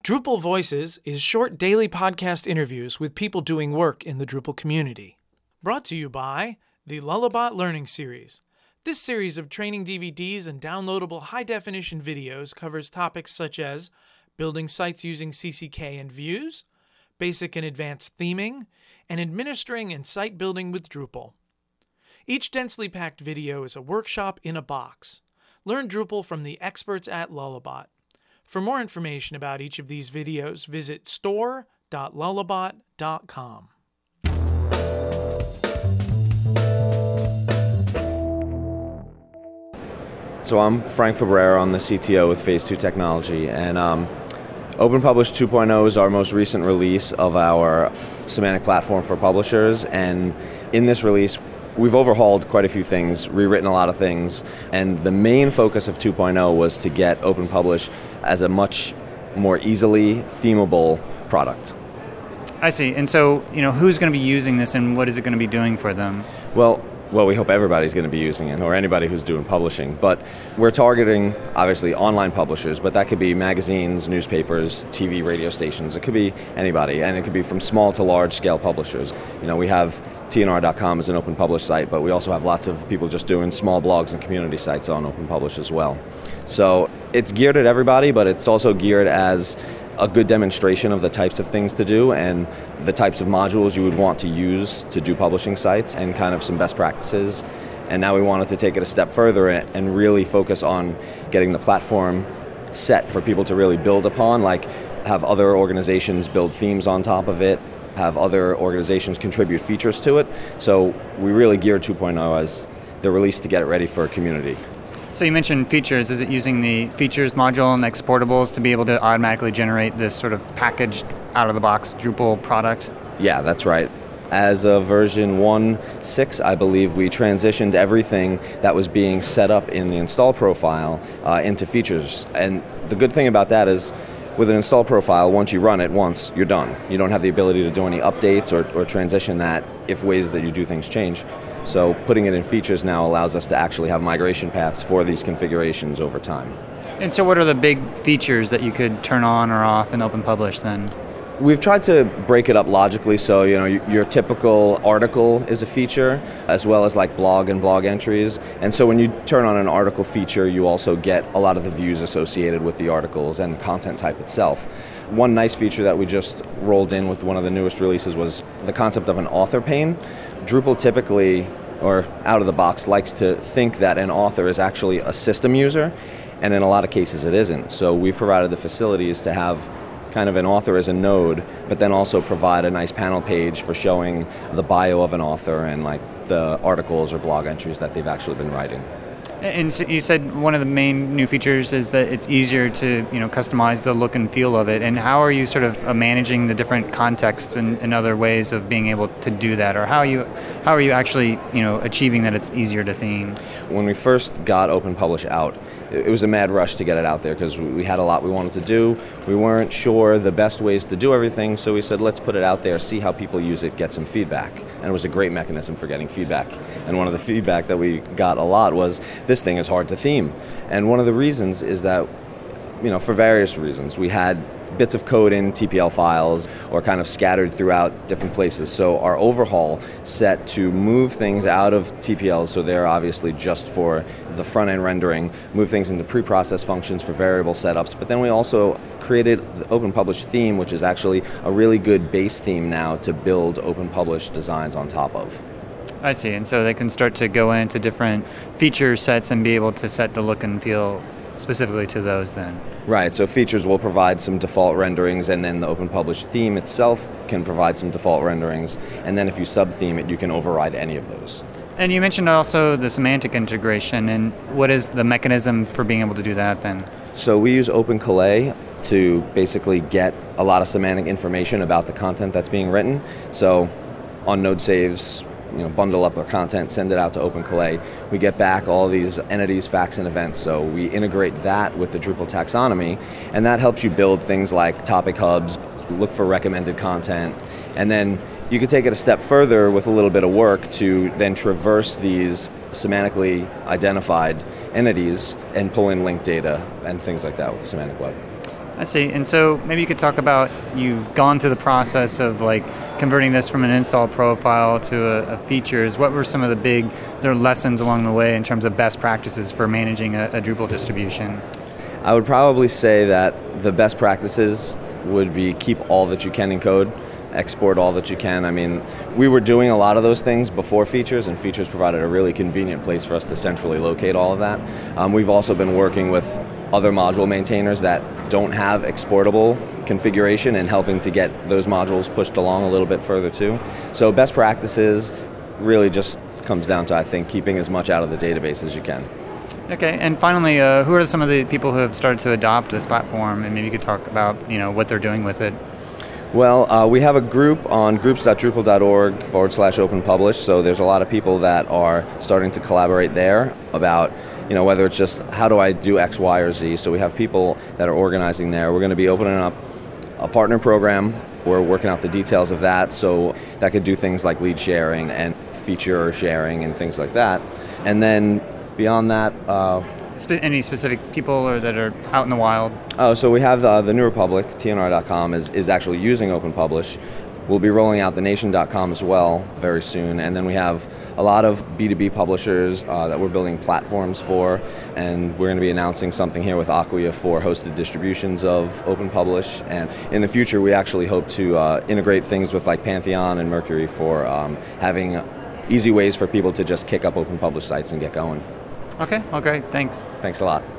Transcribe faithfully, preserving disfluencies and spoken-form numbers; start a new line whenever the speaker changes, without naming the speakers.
Drupal Voices is short daily podcast interviews with people doing work in the Drupal community. Brought to you by the Lullabot Learning Series. This series of training D V Ds and downloadable high-definition videos covers topics such as building sites using C C K and Views, basic and advanced theming, and administering and site building with Drupal. Each densely packed video is a workshop in a box. Learn Drupal from the experts at Lullabot. For more information about each of these videos, visit store dot lullabot dot com.
So I'm Frank Fabrera, I'm the C T O with Phase two Technology, and um, OpenPublish two point oh is our most recent release of our semantic platform for publishers, and in this release we've overhauled quite a few things, rewritten a lot of things, and the main focus of two point oh was to get OpenPublish as a much more easily themable product.
I see. And so, you know, who's going to be using this and what is it going to be doing for them?
Well, well, we hope everybody's going to be using it, or anybody who's doing publishing, but we're targeting, obviously, online publishers, but that could be magazines, newspapers, T V, radio stations. It could be anybody, and it could be from small to large-scale publishers. You know, we have T N R dot com as an OpenPublish site, but we also have lots of people just doing small blogs and community sites on OpenPublish as well. So it's geared at everybody, but it's also geared as a good demonstration of the types of things to do and the types of modules you would want to use to do publishing sites and kind of some best practices. And now we wanted to take it a step further and really focus on getting the platform set for people to really build upon, like have other organizations build themes on top of it, have other organizations contribute features to it. So we really geared two point oh as the release to get it ready for a community.
So you mentioned features. Is it using the features module and exportables to be able to automatically generate this sort of packaged out-of-the-box Drupal product?
Yeah, that's right. As of version one point six, I believe, we transitioned everything that was being set up in the install profile uh, into features. And the good thing about that is with an install profile, once you run it once, you're done. You don't have the ability to do any updates or, or transition that if ways that you do things change. So putting it in features now allows us to actually have migration paths for these configurations over time.
And so what are the big features that you could turn on or off in OpenPublish then?
We've tried to break it up logically, so you know your typical article is a feature, as well as like blog and blog entries. And so when you turn on an article feature, you also get a lot of the views associated with the articles and the content type itself. One nice feature that we just rolled in with one of the newest releases was the concept of an author pane. Drupal typically, or out of the box, likes to think that an author is actually a system user, and in a lot of cases it isn't. So we've provided the facilities to have kind of an author as a node, but then also provide a nice panel page for showing the bio of an author and like the articles or blog entries that they've actually been writing.
And so you said one of the main new features is that it's easier to, you know, customize the look and feel of it. And how are you sort of uh, managing the different contexts and, and other ways of being able to do that? Or how are you how are you actually, you know, achieving that it's easier to theme?
When we first got OpenPublish out, it was a mad rush to get it out there because we had a lot we wanted to do. We weren't sure the best ways to do everything, so we said, let's put it out there, see how people use it, get some feedback. And it was a great mechanism for getting feedback. And one of the feedback that we got a lot was, this thing is hard to theme. And one of the reasons is that, you know, for various reasons, we had bits of code in T P L files or kind of scattered throughout different places. So our overhaul set to move things out of T P Ls, so they're obviously just for the front-end rendering, move things into pre-process functions for variable setups, but then we also created the OpenPublish theme, which is actually a really good base theme now to build OpenPublish designs on top of.
I see, and so they can start to go into different feature sets and be able to set the look and feel specifically to those then.
Right, so features will provide some default renderings, and then the OpenPublish theme itself can provide some default renderings, and then if you sub-theme it, you can override any of those.
And you mentioned also the semantic integration, and what is the mechanism for being able to do that then?
So we use OpenCollet to basically get a lot of semantic information about the content that's being written. So on node saves, you know, bundle up our content, send it out to OpenCollet. We get back all these entities, facts, and events. So we integrate that with the Drupal taxonomy, and that helps you build things like topic hubs, look for recommended content, and then you could take it a step further with a little bit of work to then traverse these semantically identified entities and pull in linked data and things like that with the semantic web.
I see. And so maybe you could talk about, you've gone through the process of like converting this from an install profile to a, a features. What were some of the big sort of lessons along the way in terms of best practices for managing a, a Drupal distribution?
I would probably say that the best practices would be keep all that you can in code, export all that you can. I mean, we were doing a lot of those things before features, and features provided a really convenient place for us to centrally locate all of that. Um, we've also been working with other module maintainers that don't have exportable configuration and helping to get those modules pushed along a little bit further too. So best practices really just comes down to, I think, keeping as much out of the database as you can.
Okay, and finally, uh, who are some of the people who have started to adopt this platform, and maybe you could talk about, you know, what they're doing with it?
Well, uh, we have a group on groups.drupal.org forward slash open publish, so there's a lot of people that are starting to collaborate there about, you know, whether it's just how do I do X, Y, or Z. So we have people that are organizing there. We're going to be opening up a partner program. We're working out the details of that, so that could do things like lead sharing and feature sharing and things like that. And then beyond that, uh,
Spe- any specific people or that are out in the wild?
Oh, so we have uh, the New Republic, T N R dot com, is, is actually using Open Publish. We'll be rolling out the Nation dot com as well very soon. And then we have a lot of B two B publishers uh, that we're building platforms for. And we're going to be announcing something here with Acquia for hosted distributions of Open Publish. And in the future, we actually hope to uh, integrate things with like Pantheon and Mercury for um, having easy ways for people to just kick up Open Publish sites and get going.
Okay, well, great. Thanks.
Thanks a lot.